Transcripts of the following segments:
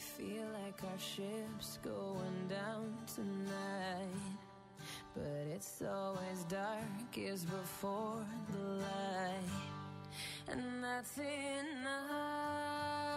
feel like our ship's going down tonight, but it's always darkest before the light, and that's enough.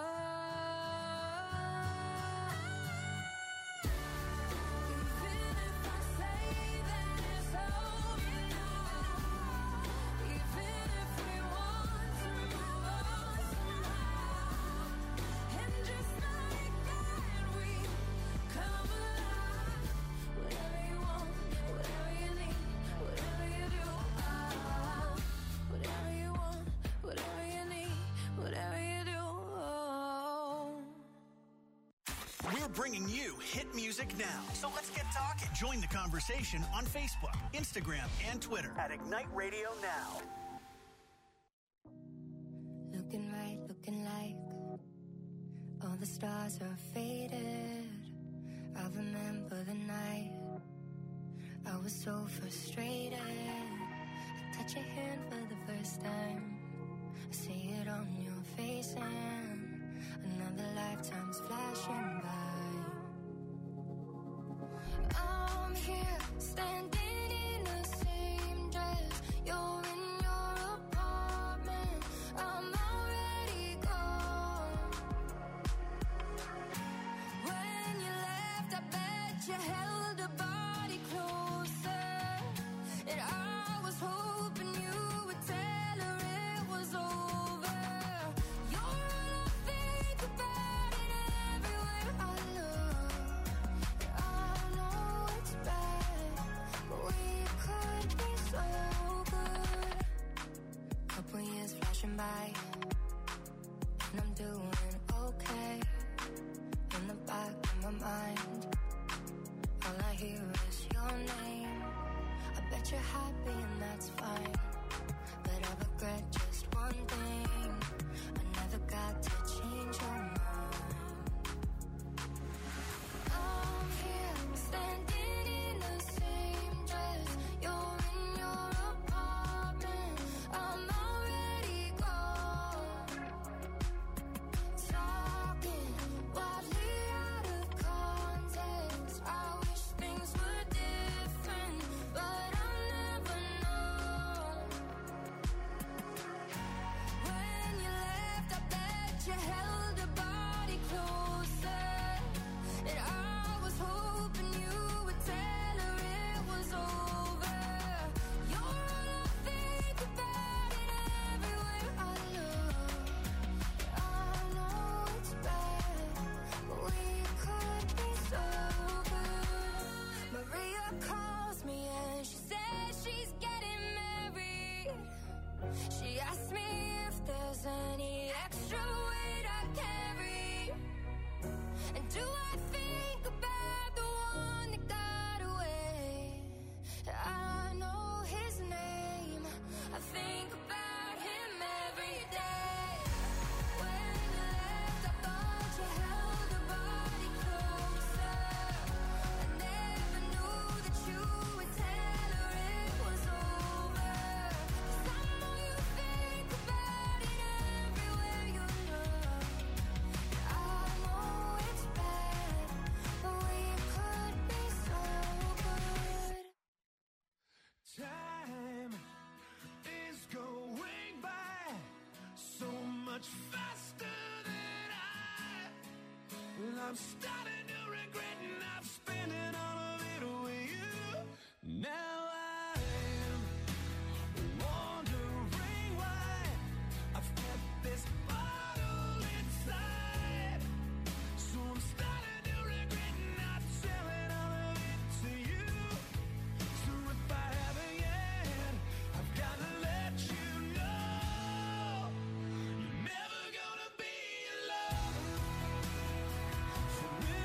Bringing you hit music now. So let's get talking. Join the conversation on Facebook, Instagram, and Twitter at Ignite Radio Now. Looking right, looking like all the stars are faded. I remember the night I was so frustrated. I touch your hand for the first time. I see it on your face and another lifetime's flashing by. I'm here, standing in the same dress. You're in your apartment. I'm already gone. When you left, I bet you held a body closer, and I was hoping you would tell her it was over. You're all I think about, and everywhere I look, I know it's bad, but we could be so good. Couple years flashing by, and I'm doing okay. In the back of my mind, all I hear is your name. I bet you're happy and that's fine, but I regret just one thing. I never got to change your mind. I'm here, standing in the same dress. You're in your apartment. I'm already gone. Talking wildly out of context. I wish things were different, but I'll never know. When you left, I bet you held a body closer, and I was hoping you would tell her it was over. You're all I think about, and everywhere I look, I know it's bad, but we could be so good. Maria calls me and she says she's getting married. She asked me if there's any extra weight I carry, and do I think about the one that got away? I know his name, I think about him every day. When you left, I thought you held a body closer. I never knew that you would tell her it was over. 'Cause I know you think about it everywhere you look. I know it's bad, but we could be so good. Time is going by so much faster than I'm starting to regret not spending all of it with you. Now I'm wondering why I've kept this bottle inside. So I'm starting to regret not telling all of it to you. So if I haven't yet, I've got to let you know you're never gonna be alone. So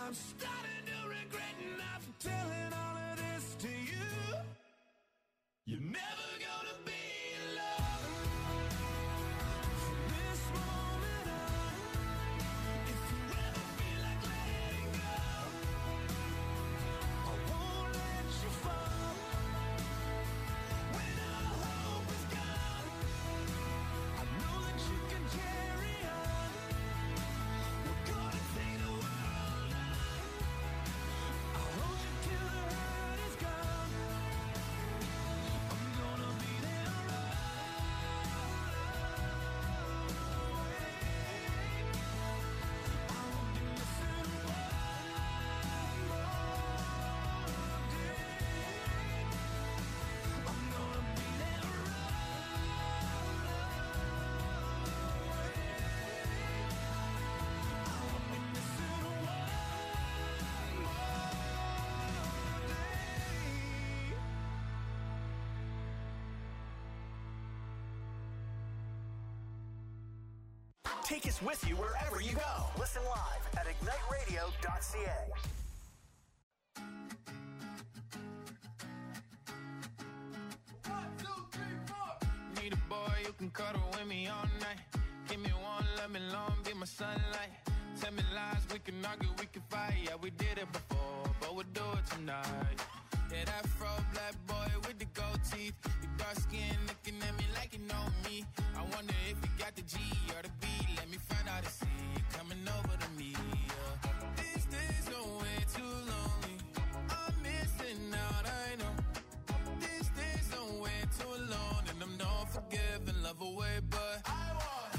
I'm starting to regret not telling all of this to you. You're never gonna be alone from this moment on. If you ever feel like letting go, I won't let you fall. When all hope is gone, I know that you can carry on. We're gonna take the world on. I'll hold you till the hurt is gone. I'm gonna be there I won't be missing one more day. I'm gonna be there I won't be missing one more day. Take us with you wherever you go. Listen live at igniteradio.ca. Need a boy who can cuddle with me all night. Give me one, let me long, be my sunlight. Tell me lies, we can argue, we can fight. Yeah, we did it before, but we'll do it tonight. Yeah, that fro black boy with the gold teeth. Your dark skin looking at me like you know me. I wonder if you got the G or the B. Let me find out and see you coming over to me. Yeah. These days are way too lonely. I'm missing out, I know. These days are way too alone, and I'm not forgiving, love away, but I want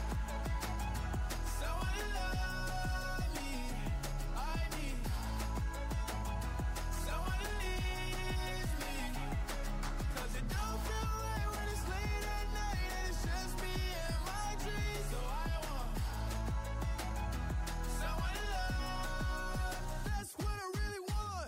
someone to love me. I need someone to leave me. 'Cause it don't feel right when it's late at night and it's just me and my dreams. So I want someone to love. That's what I really want.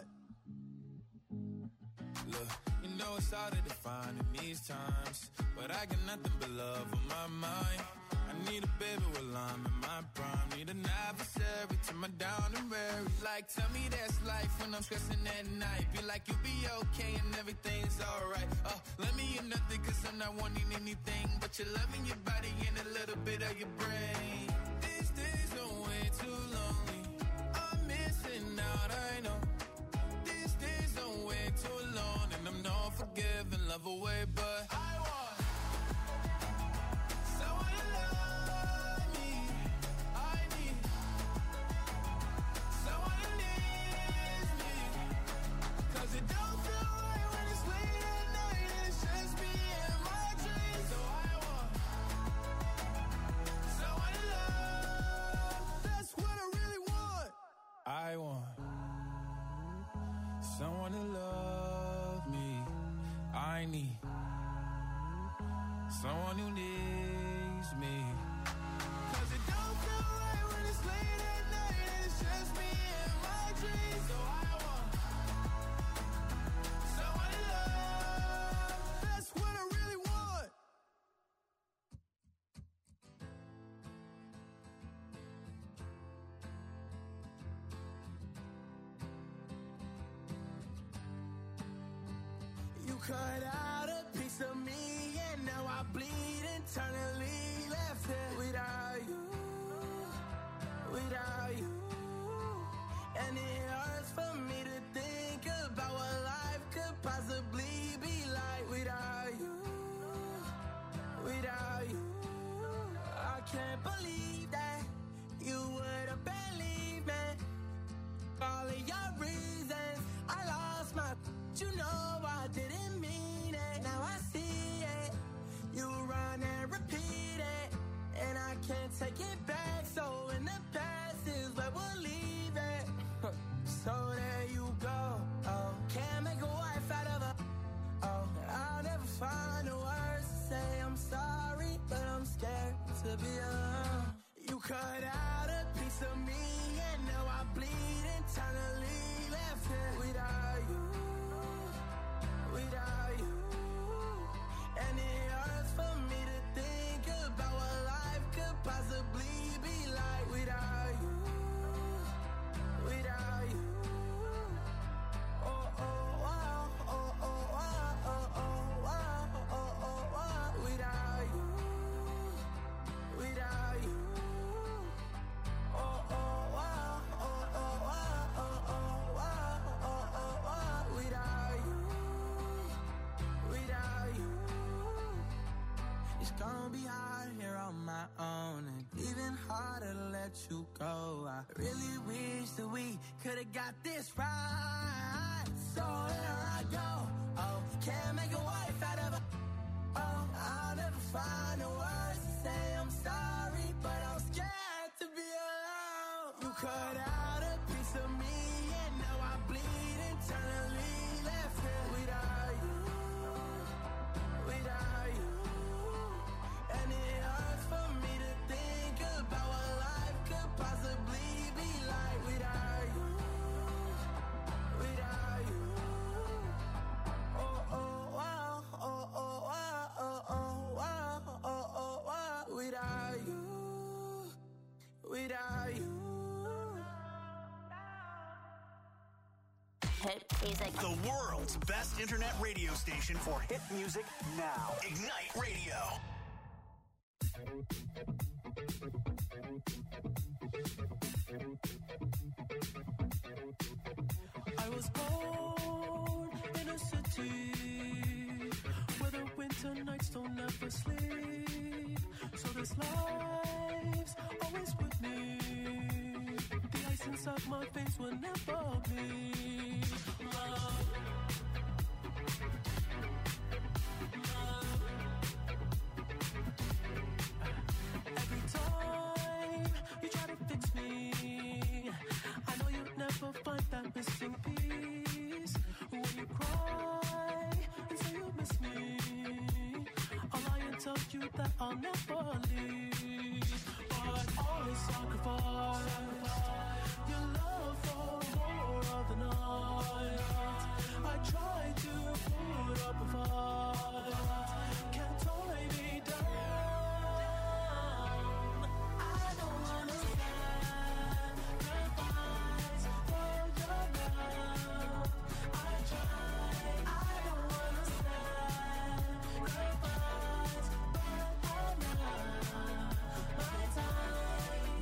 Look, you know it's harder to find in these times, but I got nothing but love on my mind. I need a baby while I'm in my prime. Need an adversary to my down and weary. Like, tell me that's life when I'm stressing at night. Be like, you'll be okay and everything's alright. Let me in nothing 'cause I'm not wanting anything but your love in your body and a little bit of your brain. These days are way too lonely. I'm missing out, I know. These days are way too alone, and I'm not forgiving, love away, but I want someone to love me. I need someone to leave me. 'Cause it don't feel right when it's late at night and it's just me and my dreams. So I want someone to love. That's what I really want. I want someone to love me. I need someone who needs me. 'Cause it don't feel right when it's late at night and it's just me and my dreams. So I want someone to love. That's what I really want. You cut out a piece of me and now I bleed internally. Left here without you, without you. And it hurts for me to think about what life could possibly be like without you, without you. I can't believe that you would have believed me. All of your reasons, I lost my. You know I didn't mean it. Now I see it. You run and repeat it, and I can't take it back. So in the past is where we'll leave it. So there you gonna be hard here on my own, and even harder to let you go. I really wish that we could've got this right. So here I go. Oh, can't make a wife out of a. Oh, I'll never find the words to say I'm sorry, but I'm scared to be alone. You cut out a piece of me, and now I bleed internally. Left here without you, without you. And it hurts for me to think about what life could possibly be like without you, without you. Oh, oh, wow, oh, oh, wow, oh, oh, wow, oh, oh, wow. Without you, without you. Hit music. The world's best internet radio station for hit music now. Ignite Radio. I was born in a city where the winter nights don't ever sleep. So this life's always with me. The ice inside my veins will never bleed. Love. Every time you try to fix me, I know you'll never find that missing piece. When you cry and say you miss me, I'll lie and tell you that I'll never leave. But always sacrifice your love for more of the night. I try to put up a fight, can't tie me down. I don't wanna sacrifice for your love. I try, I don't wanna sacrifice, but I love my time.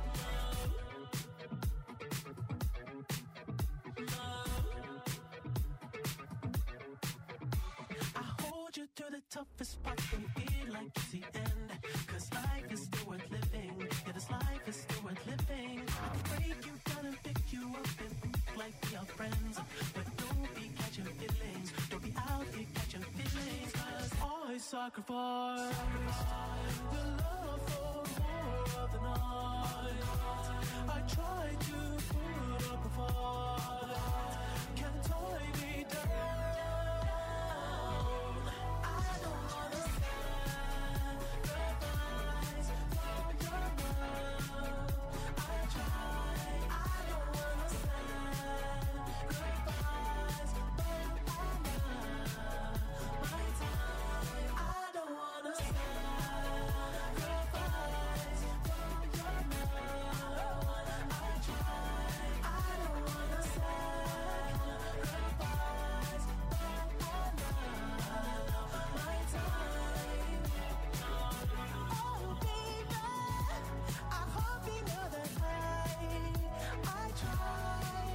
I hold you through the toughest part and feel like it's the end. Cause life is still worth living. Yeah, this life is still worth living. I can break you down and pick you up and like we are friends. But don't be catching feelings. Don't be out here catching feelings. Cause I sacrifice your love for more of the night. I try to put up a fight, can't tie me down. I don't wanna sacrifice for your love. I try, I don't wanna sacrifice, but I love my time. I don't wanna sacrifice for your love. I try, I don't wanna sacrifice, but I love my time. Oh baby, I hope you know that I try.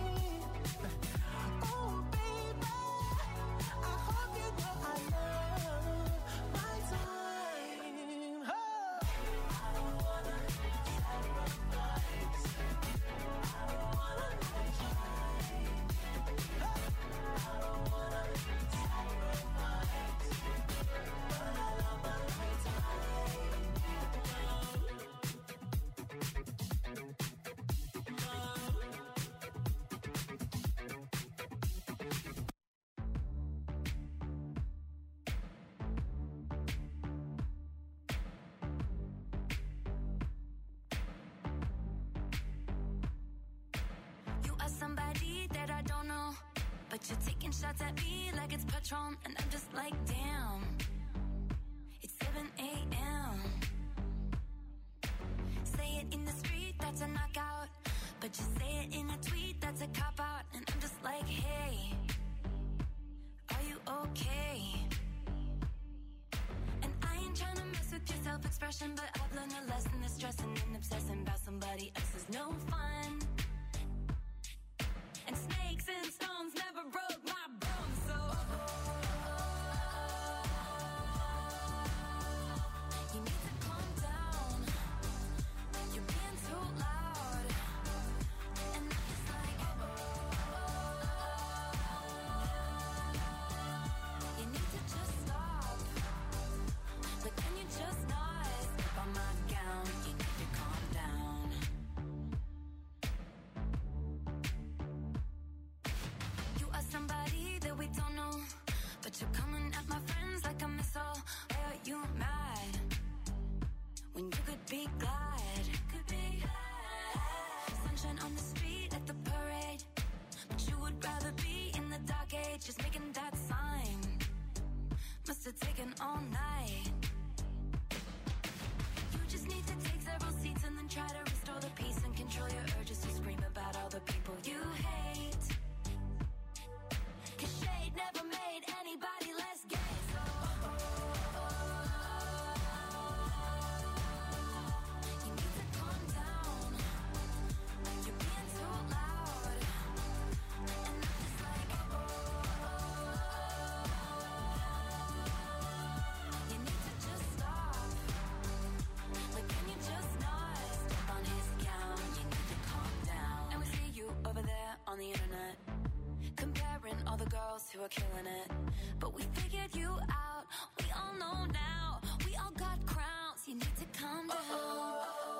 Oh baby, I hope you know I love my time. Oh. I don't wanna sacrifice. I don't wanna try. I don't wanna sacrifice, but I love my You are somebody that I don't know, but you're taking shots at me like it's Patron, and I'm just like, damn. It's 7 a.m. Say it in the street, that's a knockout, but you say it in a tweet, that's a cop-out, and I'm just like, hey, are you okay? And I ain't trying to mess with your self-expression, but I've learned a lesson that stressing and obsessing about somebody else is no fun. And snakes and stones never broke my bones, so you all night. You just need to take several seats and then try to restore the peace and control your urges to scream about all the people you hate. 'Cause shade never made anybody less gay. So you need to calm down. You're being too loud. And I'm just like, you need to just stop. Like, can you just not step on his gown? You need to calm down. And we see you over there on the internet, comparing all the girls who are killing it. But we figured you out. We all know now. We all got crowns. You need to calm down.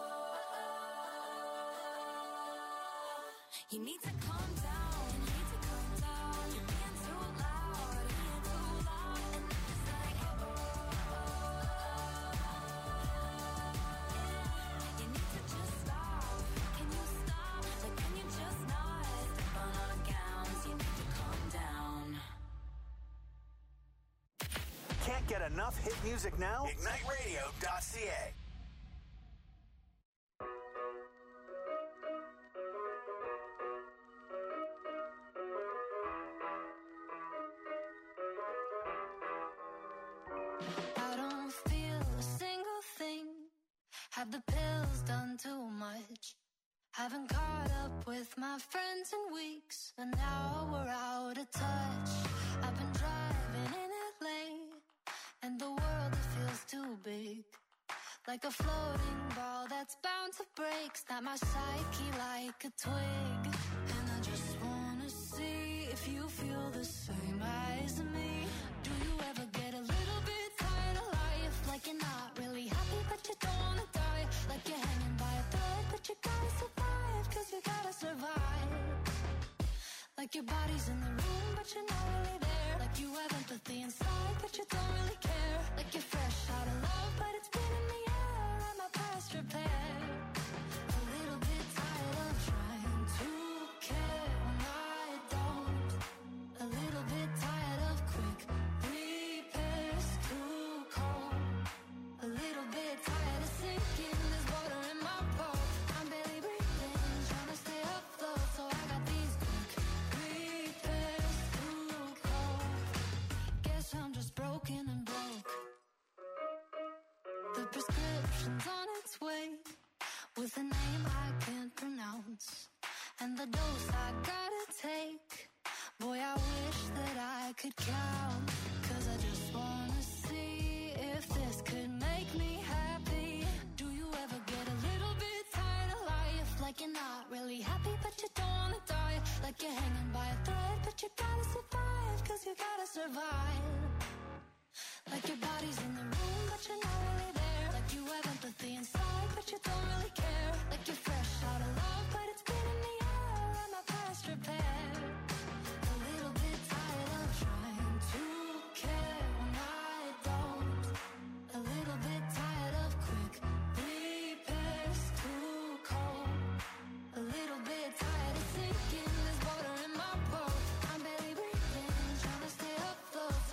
You need to calm down. You need to calm down. You're being too loud. Being too loud. And I'm just like, you need to just stop. Can you stop? Like, can you just not step on our gowns? You need to calm down. Can't get enough hit music now? IgniteRadio.ca. I don't feel a single thing. Have the pills done too much? Haven't caught up with my friends in weeks, and now we're out of touch. I've been driving in LA, and the world, it feels too big. Like a floating ball that's bound to break. Snap my psyche like a twig. And I just wanna see if you feel the same as me. Do you ever get a little bit tired of life? Like you're not really happy but you don't wanna die. Like you're hanging by a thread but you gotta survive. 'Cause you gotta survive. Like your body's in the room but you're not really there. Like you have empathy inside but you don't really care. Like you're fresh out of love but it's been in the air. And my past repair. A little bit tired of trying to care when I don't. A little bit tired of quick repairs, too cold. A little bit tired of sinking. There's water in my boat. I'm barely breathing, trying to stay afloat. So I got these quick repairs, too cold. Guess I'm just broken and broke. The prescription's on its way, with a name I can't pronounce, and the dose I gotta take. Boy, I wish that I could count. 'Cause I just wanna see if this could make me happy. Do you ever get a little bit tired of life? Like you're not really happy but you don't wanna die. Like you're hanging by a thread but you gotta survive. 'Cause you gotta survive. Like your body's in the room but you're not really there. Like you have empathy inside but you don't really care. Like you're fresh out of love but it's been in the air. And my past repair. A little bit tired of trying to care when I don't. A little bit tired of quick repairs, too cold. A little bit tired of sinking. There's water in my boat. I'm barely breathing, trying to stay afloat.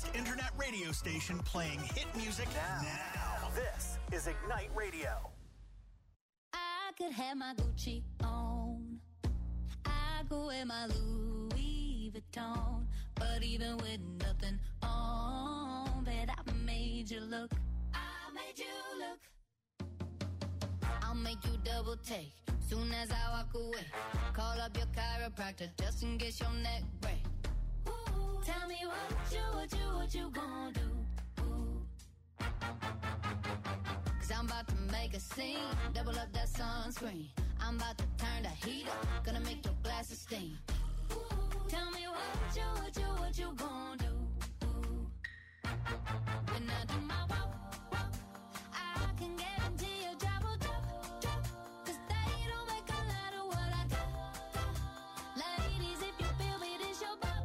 internet radio station playing hit music now. This is Ignite Radio. I could have my Gucci on. I could wear my Louis Vuitton. But even with nothing on, bet I made you look. I made you look. I'll make you double take soon as I walk away. Call up your chiropractor just in case your neck break. Ooh, tell me what you gonna do? Ooh. 'Cause I'm about to make a scene, double up that sunscreen. I'm about to turn the heat up, gonna make your glasses steam. Ooh, tell me what you gonna do? Ooh. When I do my walk, I can guarantee your job will drop. 'Cause they don't make a lot of what I got. Ladies, if you feel me, this your bop.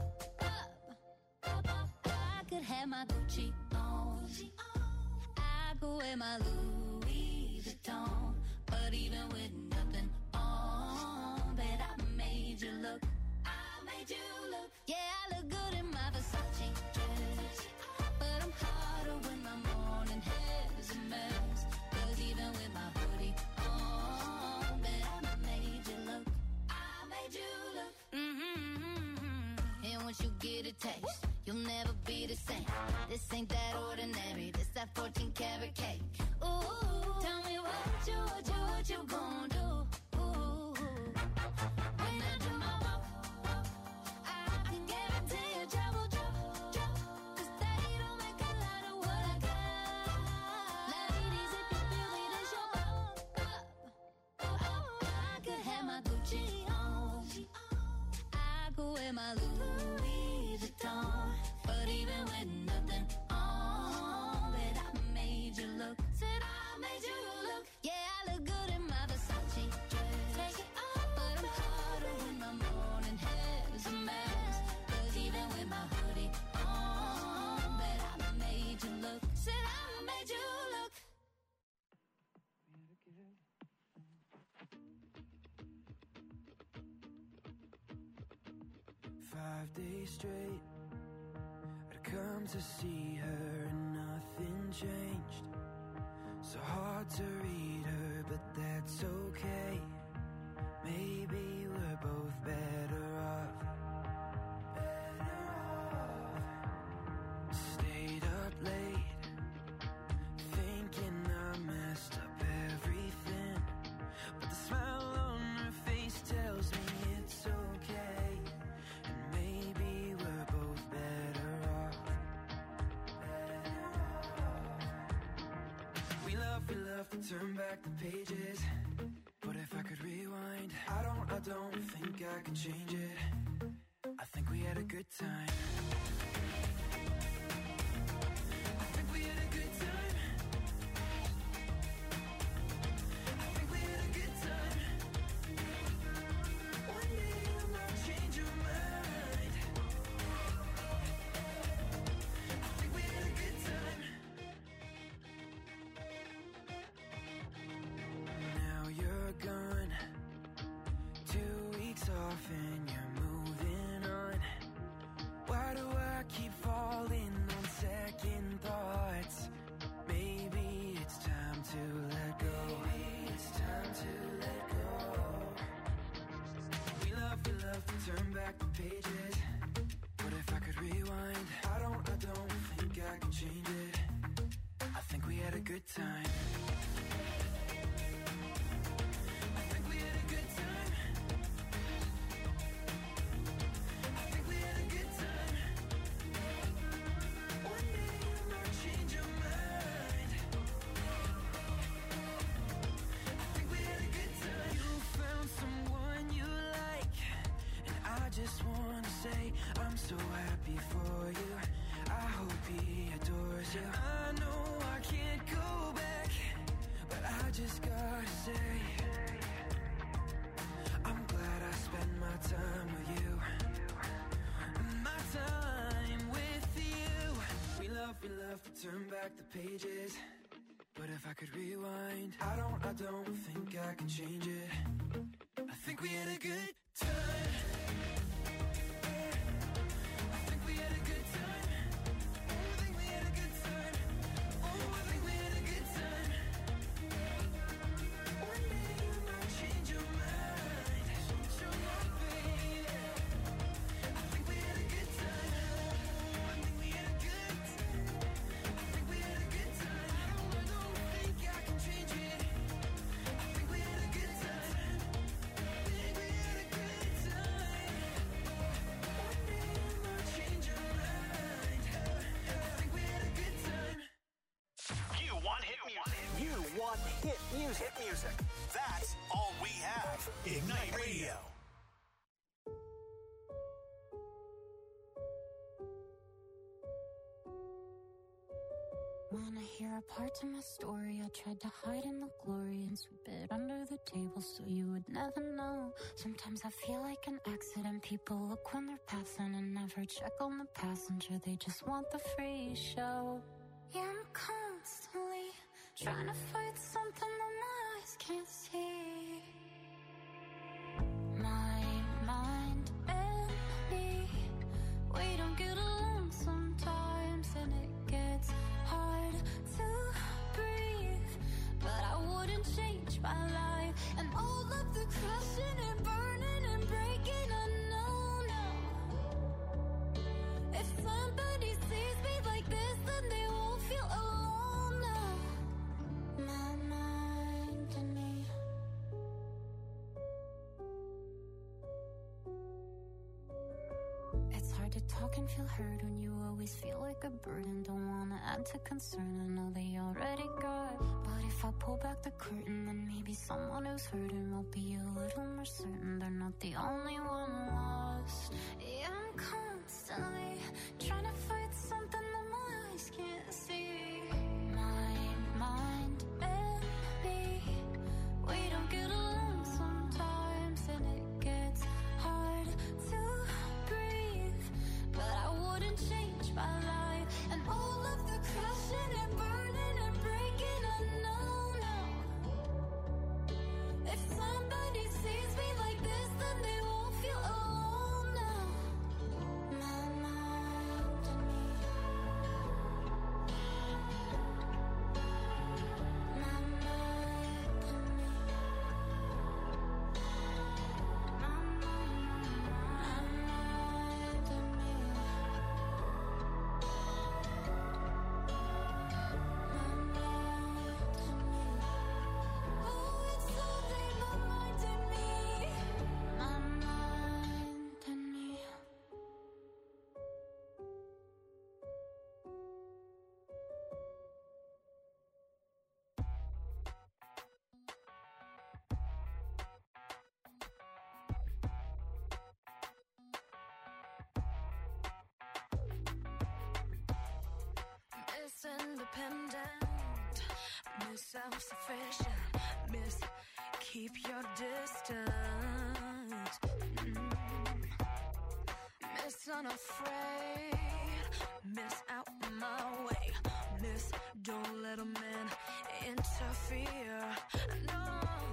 I could have my Gucci on. I could wear my Louis Vuitton. But even with nothing on, bet I made you look. I made you look. Yeah, I look good in my Versace dress. But I'm hotter when my morning hair is a mess. 'Cause even with my hoodie on, bet I made you look. I made you look. And once you get a taste, you'll never be the same. This ain't that ordinary. This that 14 karat cake. Ooh, tell me what you gonna do? Ooh, when I do my walk, I can guarantee your job will drop. 'Cause they don't make a lot of what I got. Ladies, if you feel me, this your bop. I could have my Gucci on. I could wear my Louis Vuitton. But even with nothing on, bet I made you look. Said I made you look. Yeah, I look good in my Versace dress. Take it off, but I'm hotter when my morning hair is a mess. 'Cause even with my hoodie on, bet I made you look. Said I made you look. 5 days straight, I'd come to see her and nothing changed. So hard to read her, but that's okay. Maybe we're both better off. Stayed up late, thinking I messed up everything. But the smile on her face tells me it's okay. And maybe we're both better off. We love to turn back the pages. But if I could rewind, I don't think I could change it. I think we had a good time. I think we had a good time. I think we had a good time. One day you might change your mind. I think we had a good time. Now you're gone, 2 weeks off and you're moving on. Why do I keep falling on second thoughts? Maybe it's time to let go. It's time to let go. We love to turn back the pages. But if I could rewind, I don't think I can change it. I think we had a good time. I think we had a good time. I think we had a good time. One day you might change your mind. I think we had a good time. You found someone you like, and I just wanna say I'm so happy for you. I hope he adores you. I know I can't go back, but I just gotta say I'm glad I spent my time with you. My time with you. We love to turn back the pages. But if I could rewind, I don't think I can change it. I think we had a good time. I think we had a good time. hit music. Hit music. That's all we have. Ignite Radio. Wanna hear a part of my story? I tried to hide in the glory and sweep it under the table so you would never know. Sometimes I feel like an accident. People look when they're passing and never check on the passenger. They just want the free show. Yeah, I'm constantly trying to fight something that my eyes can't see. My mind and me, we don't get along sometimes, and it gets hard to breathe. But I wouldn't change my life, and all of the crashing and burning and breaking, I know now. If somebody sees me like this, then they won't feel alone now. My mind and me. It's hard to talk and feel heard when you always feel like a burden. Don't wanna add to concern, I know they already got. But if I pull back the curtain, then maybe someone who's hurting will be a little more certain they're not the only one lost. Yeah, I'm constantly trying to fight something that my eyes can't see. My mind and me, we don't get along sometimes, and it gets hard to breathe. But I wouldn't change my life, and all of the crashing and burning and breaking, I know now. If somebody sees me like this, then they won't feel alone now. My mind and me. My mind and me. My mind and me. Oh, it's so deep, my mind and me. My mind and me. Miss Independent, Miss Self-Sufficient, Miss Keep Your Distance, Miss Unafraid, Miss Out My Way, Miss Don't Let a Man Interfere, no,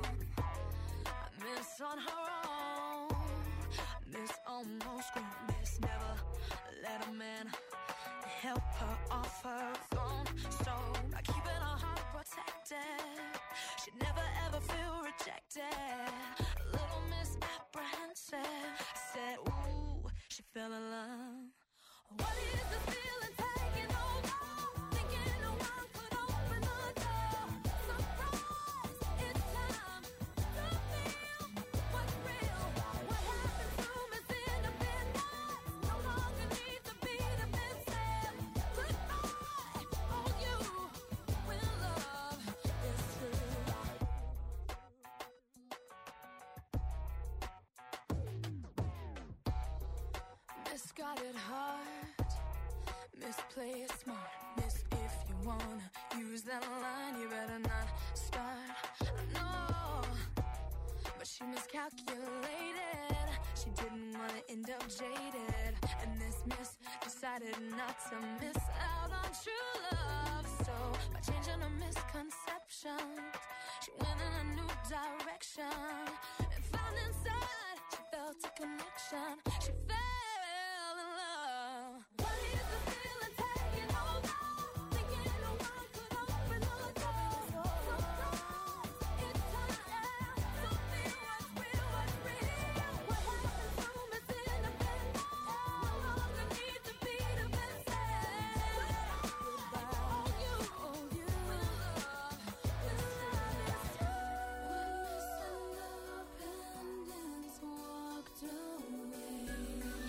Miss On Her Own, Miss Almost Grown, Miss Never Let a Man help her off her throne. So by keeping her heart protected, she'd never ever feel rejected. Little Miss Apprehensive said, ooh, she fell in love. What is the feeling taking over? Thinking no one could open the door. Surprise, it's time to feel what's real. What happened to Miss Independence? No longer need to be the missing. Goodbye, all you will love is true. Misguided heart, misplay it smart. Miss, if you wanna use that line, you better not start. No, but she miscalculated. She didn't wanna end up jaded, and this miss decided not to miss out on true love. So by changing her misconceptions, she went in a new direction and found inside she felt a connection. She fell in love. What is the feeling taking over? Thinking no one could open the door. Surprise, it's time to feel what's real, what's real. What happened to Miss Independent? No longer need to be the missing. Goodbye, all you will love this time is Miss Independence walked away.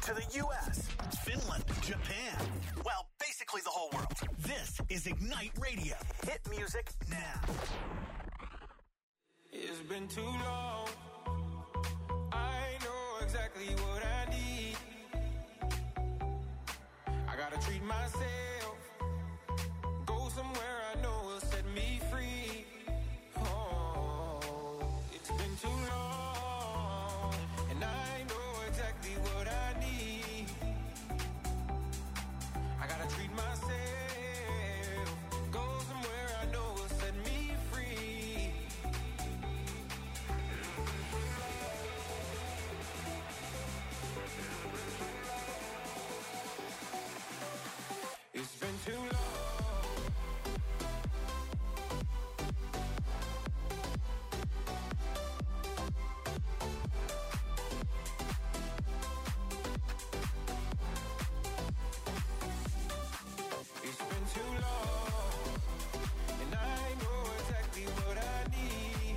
to the U.S., Finland, Japan. Well, basically the whole world. This is Ignite Radio. Hit music now. It's been too long. I know exactly what I need. I gotta treat myself. Go somewhere I know will set me free. Oh, it's been too long. And I know exactly what I need. I gotta treat myself. Go somewhere I know will set me free. It's been too long. It's been too long, and I know exactly what I need.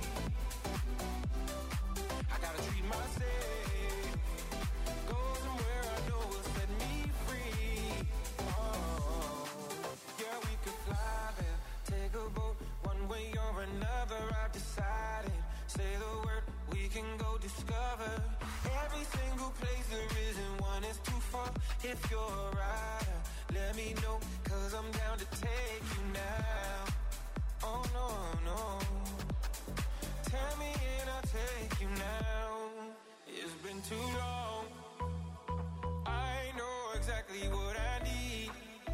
I gotta treat myself. Go somewhere I know will set me free. Oh, yeah, we could fly there, take a boat, one way or another. I've decided. Say the word, we can go discover every single place there isn't one. It's too far. If you're a rider, let me know, 'cause I'm down to take you now. Oh no, no. Tell me and I'll take you now. It's been too long. I know exactly what I need.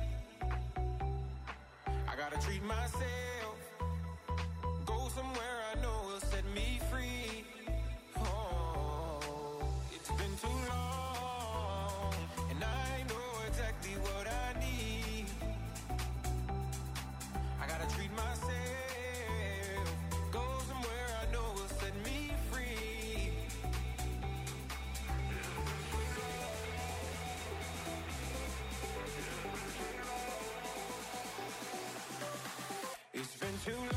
I gotta treat myself. Go somewhere I know will set me free. Oh, it's been too long, and I know exactly what I need. I gotta treat myself. Go somewhere I know will set me free. It's been too long.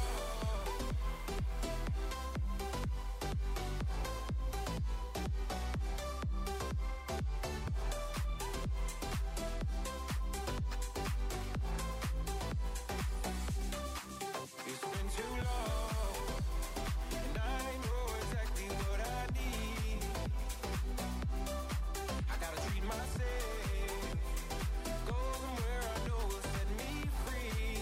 It's been too long, and I know exactly what I need. I gotta treat myself. Go somewhere I know will set me free.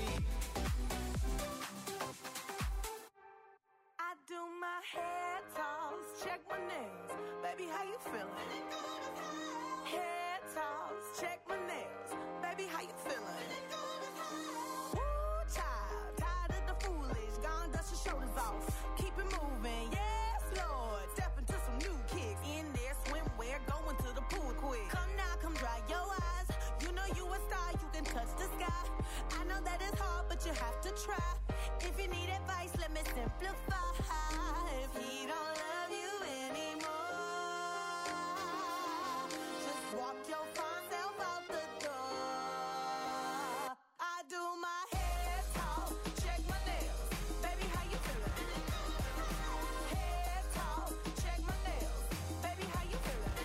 I do my hair toss, check my nails. Baby, how you feeling? Hair toss, check my nails. Baby, how you feeling? Woo, child, tired of the foolish. Gone, dust your shoulders off. Keep it moving, yes, Lord. Step into some new kicks. In there, swimwear, going to the pool quick. Come now, come dry your eyes. You know you a star, you can touch the sky. I know that it's hard, but you have to try. If you need advice, let me simplify. If he don't love you anymore, just walk your fine self out the door. I do my hair talk, check my nails. Baby, how you feeling? Hair talk, check my nails. Baby, how you feeling?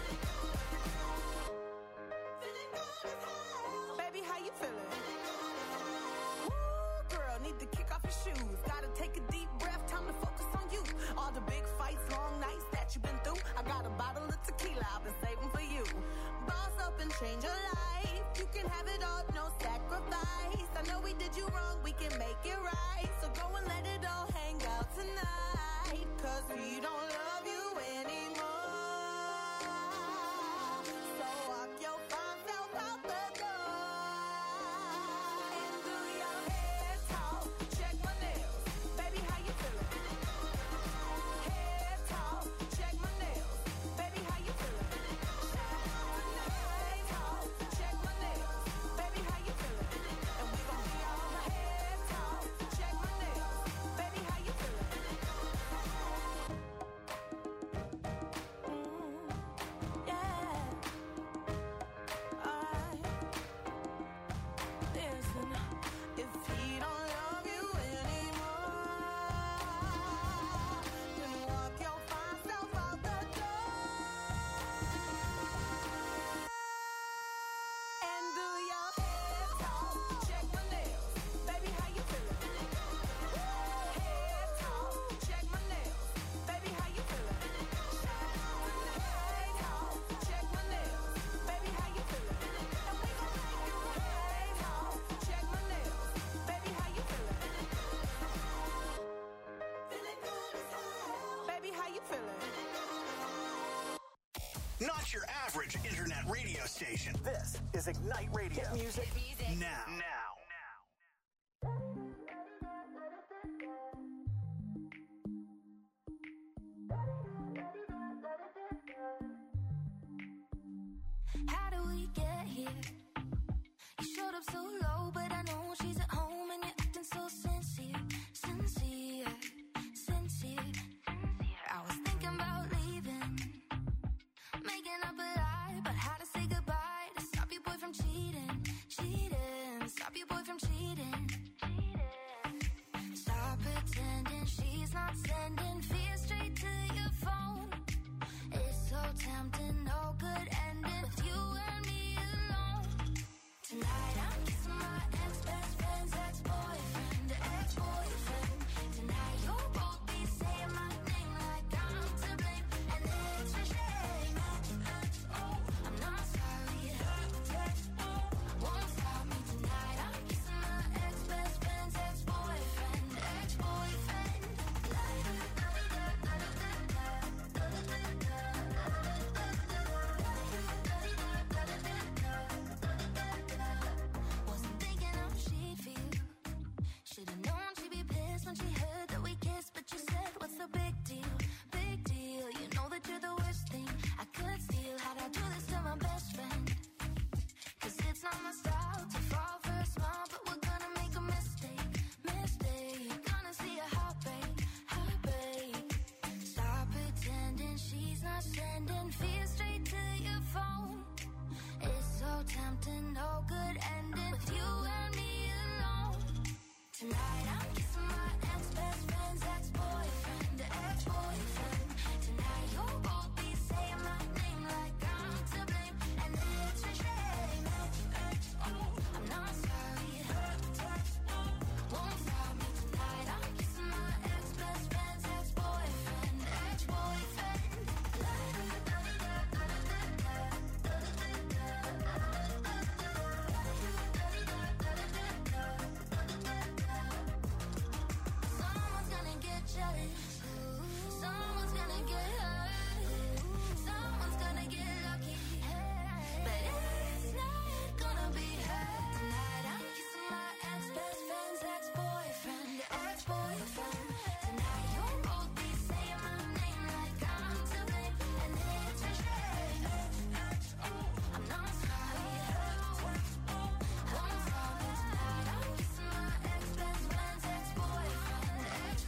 Feeling good as hell. Baby, how you feeling? Woo, girl, need to kick off your shoes. Gotta take a deep breath, time to focus on you. All the big fights, long nights that you've been through. I got a bottle of tequila I've been saving for you. Boss up and change your life. You can have it all, no sacrifice. I know we did you wrong, we can make it right. So go and let it all hang out tonight. 'Cause he don't love you anymore. So walk your fine self out the door. And do your hair talk, check my nails. Baby, how you feeling? Hair talk, check my nails. Baby, how you feeling? Hair talk, check my nails. Baby, how you feeling? And we gon' be all hair talk, check my nails. Baby, how you feeling? Not your average internet radio station. This is Ignite Radio. Hit music now. How do we get here? You showed up so low, but I know she's at home and you're acting so sincere. I was thinking about leaving, making up a lie about how to say goodbye to stop your boy from cheating. Stop your boy from cheating. Stop pretending she's not sending fear straight to your phone. It's so tempting, no good ending with you and me alone. Tonight I'm kissing my ex-best friend's ex-boyfriend. Tonight you'll both be saying my name like I'm to blame, and it's a shame. I'm not sorry, won't stop me tonight. I'm kissing my ex-best friend's ex-boyfriend. Wasn't thinking how she'd feel. Should've known she'd be pissed when she heard that we kissed, but you said, what's the big deal? Big deal. You know that you're the worst thing I could steal. How'd I do this to my best friend? 'Cause it's not my style to fall for a smile, but we're gonna make a mistake. Gonna see a heartbreak. Stop pretending she's not sending fear straight to your phone. It's so tempting, no good ending with you and me alone. Tonight I'm kissing my ex-best friend's ex-boyfriend. Tonight you'll both be saying my name like I'm to blame, and it's a shame. I'm not sorry, won't stop me tonight. I'm kissing my ex-best friend's ex-boyfriend. Someone's gonna get jealous, someone's gonna get hurt, someone's gonna get lucky, but it's not gonna be her. Tonight I'm kissing my ex-best friend's ex-boyfriend. Tonight you'll both be saying my name like I'm to blame, and it's a shame. I'm not sorry, won't stop me tonight. I'm kissing my ex-best friend's ex-boyfriend.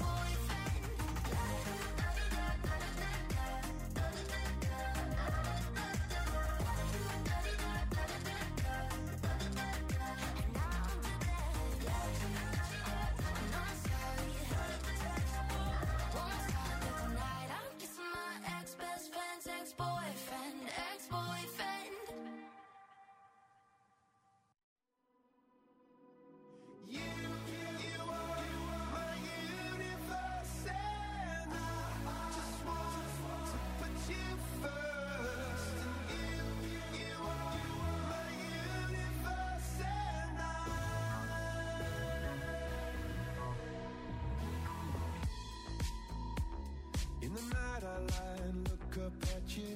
In the night I lie and look up at you.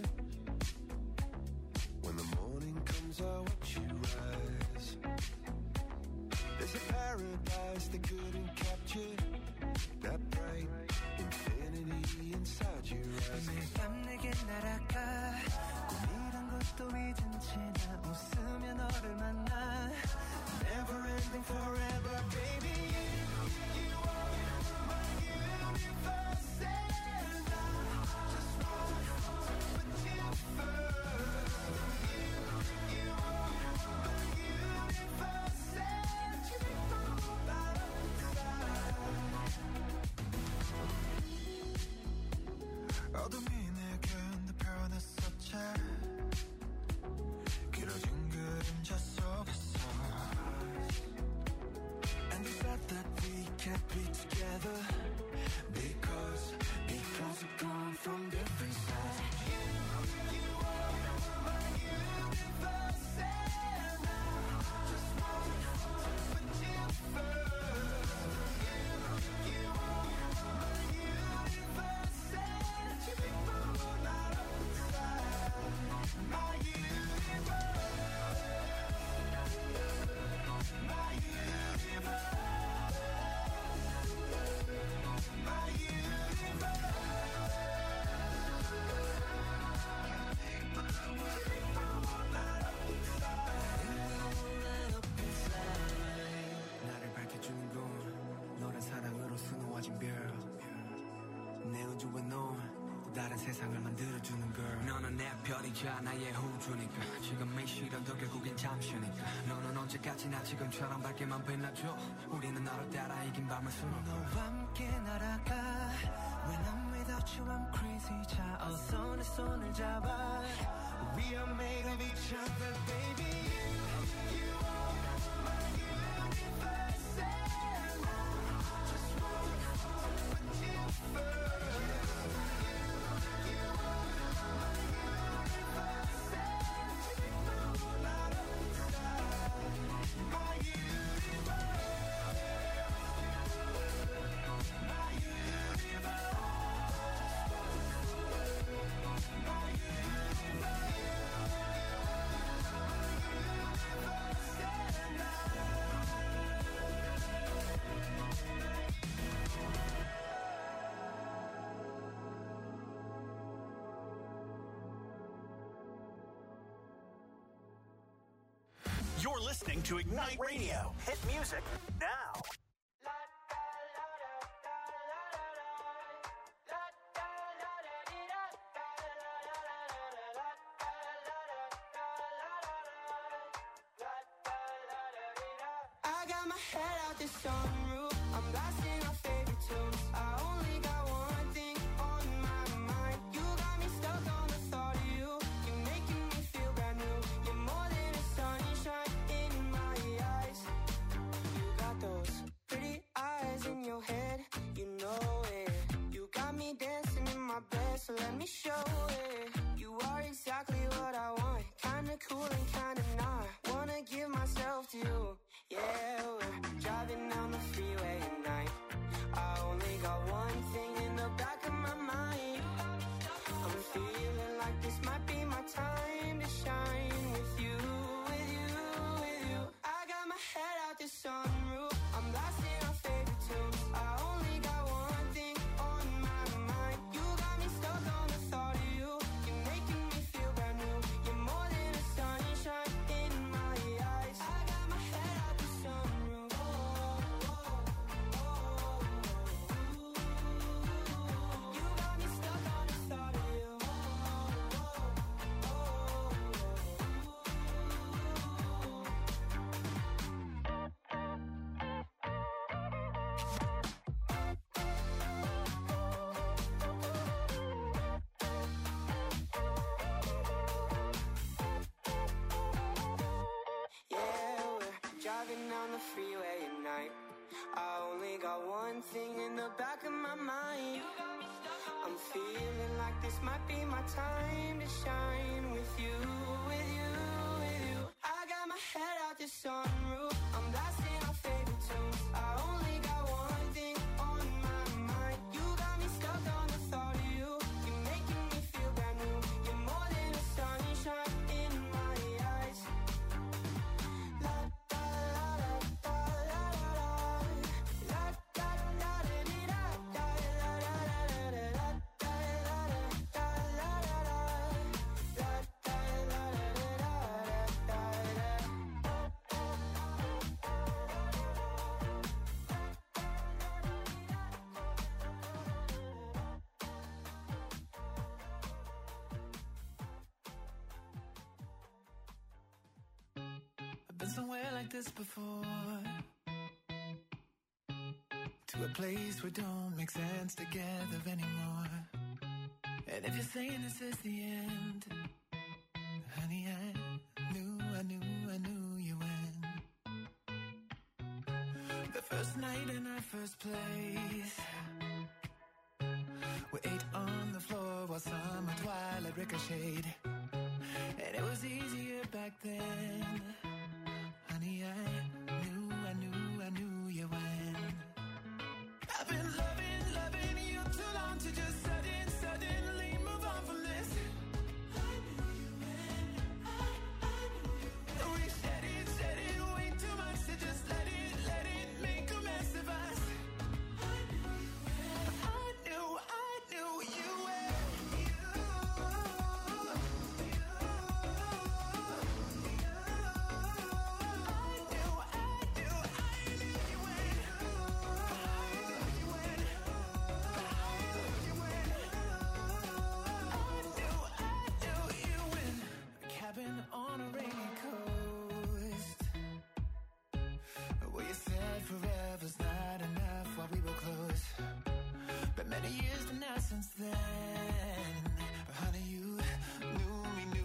When the morning comes I watch you rise. There's a paradise they couldn't capture, that bright infinity inside your eyes. 매일 밤 내게 날아가 꿈이란 것도 잊은 채 나 웃으며 너를 만나. Never ending forever, baby. You are my universe, and I just 세상을 만들어주는 girl. 너는 내 별이자 나의 호주니까 지금이 싫어도 결국엔 잠시니까 너는 언제까지나 지금처럼 밝게만 빛나줘. 우리는 너를 따라 이긴 밤을 수놓고 너와 함께 날아가. When I'm without you I'm crazy. 자 어서 내 손을 잡아. We are made of each other baby. You are my universe and I just want to put you first. You are my universe and you know not outside my universe. My universe. You're listening to Ignite Radio. Hit music now. I got my head out the sunroof. I'm blasting our favorite tunes. I only got one thing on my mind. You got me stuck on the thought of you. You're making me feel brand new. You're more than a sunshine in my eyes. You got those pretty eyes in your head. You know it. You got me dancing in my bed, so let me show it. You are exactly what I want. Kinda cool and kinda not. Wanna give myself to you. Yeah, we're driving down the freeway at night. I only got one thing in the back of my mind. I'm feeling like this might be my time to shine with you, with you, with you. I got my head out the sunroof. I'm blasting our favorite tunes. I only got one thing on my mind. You got me stuck on the thought of you. You're making me feel brand new. You're more than a sunshine in my eyes. I got my head out the sunroof. You got me stuck on the thought of you. Yeah, we're driving down the freeway at night. I only got one thing in the back of my mind. I'm feeling like this might be my time to shine with you, with you, with you. I got my head out the sunroof. I'm blasting our favorite tunes. I only got one thing on my mind. You got me stuck on the thought of you. You're making me feel brand new. You're more than a sunshine in my eyes. La da la da da la la la. La da da da dee da da la la la la la da la la da la la la. La da la la da da I've been somewhere like this before. To a place where don't make sense together anymore. And if you're saying this is the end, honey, I knew you when. The first night in our first place, we ate on the floor while summer twilight ricocheted. And it was easier back then. Honey, I knew you when. I've been loving you too long to just suddenly move on from this. I knew you when, I knew you when. We said it way too much to just let it make a mess of us. I knew you when, I knew you when. You Many years to now since then. But honey, you knew me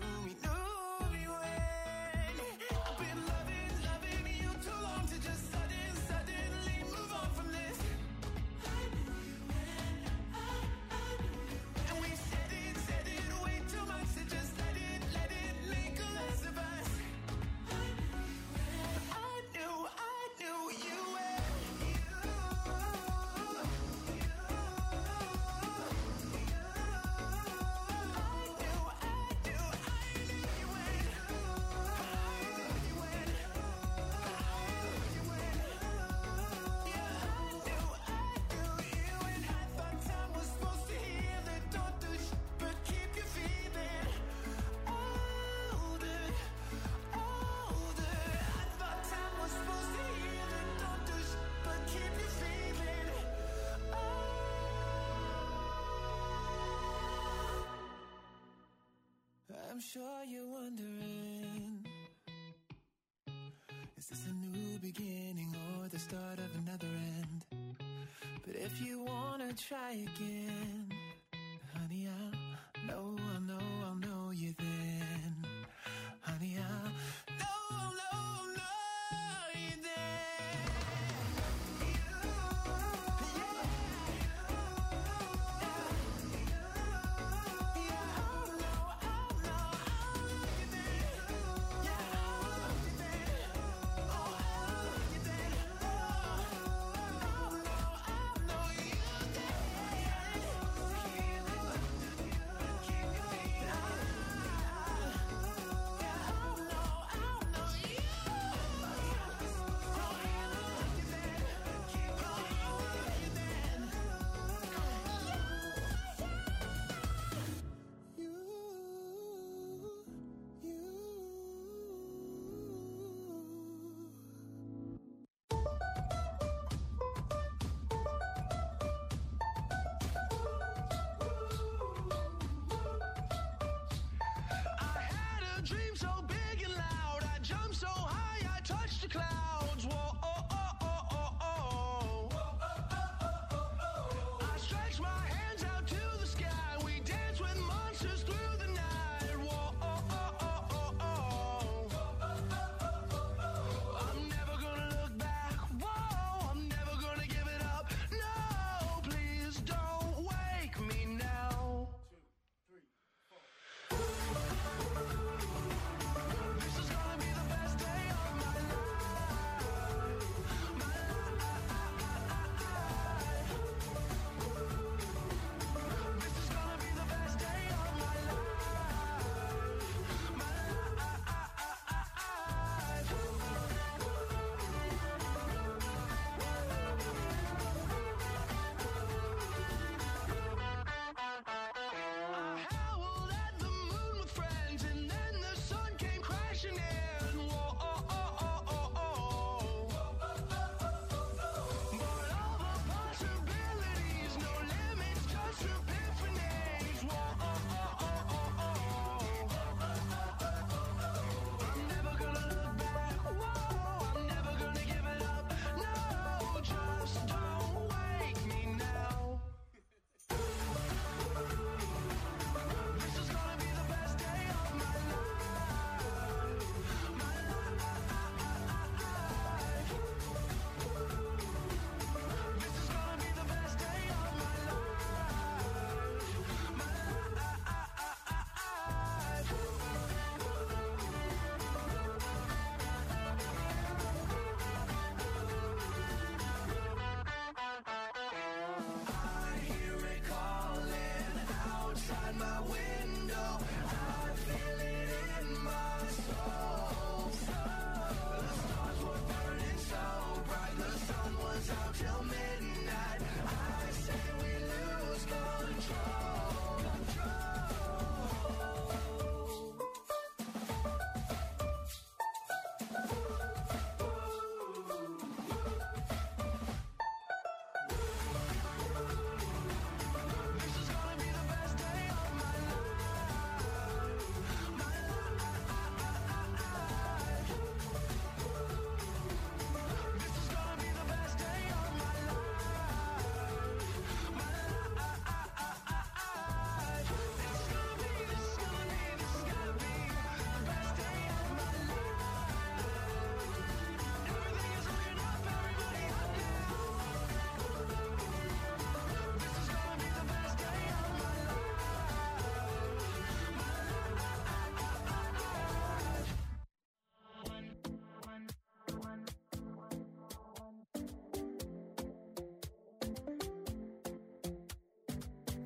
when I've been loving you too long to just suddenly move on from this. I knew you when I knew you. And we said it way too much to just let it make a less of us. I knew you when I'm sure you're wondering, is this a new beginning or the start of another end? But if you wanna try again, honey, I'll know you then. Honey, I'll know you then. Dream so big and loud, I jumped so high, I touched the clouds. Whoa, oh, oh, oh, oh, oh. I stretched my hands out to the sky. We danced with monsters through the night. Whoa, oh, oh, oh, oh, oh. I'm never gonna look back. Whoa, I'm never gonna give it up. No, please don't wake me now. 2, 3, 4. This is gonna be the best day of my life.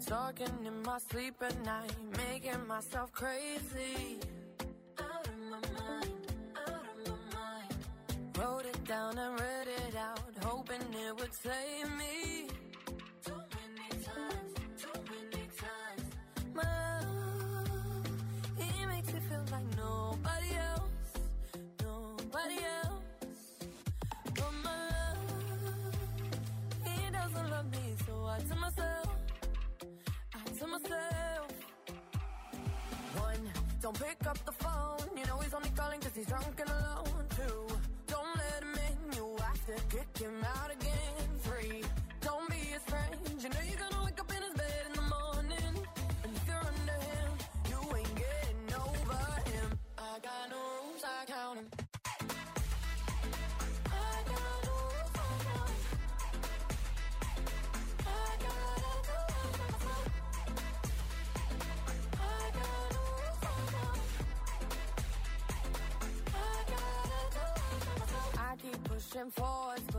Talking in my sleep at night, making myself crazy. Out of my mind, out of my mind. Wrote it down and read it out, hoping it would save me. Too many times. My love, he makes me feel like nobody else. But my love, he doesn't love me, so I tell myself. One, don't pick up the phone. You know he's only calling cause he's drunk and alone. Two, don't let him in. You have to kick him out again. Three, don't be his friend. You know you're gonna wake up in his bed in the morning. And if you're under him, you ain't getting over him. I got no rules, I count him. Pushing forward,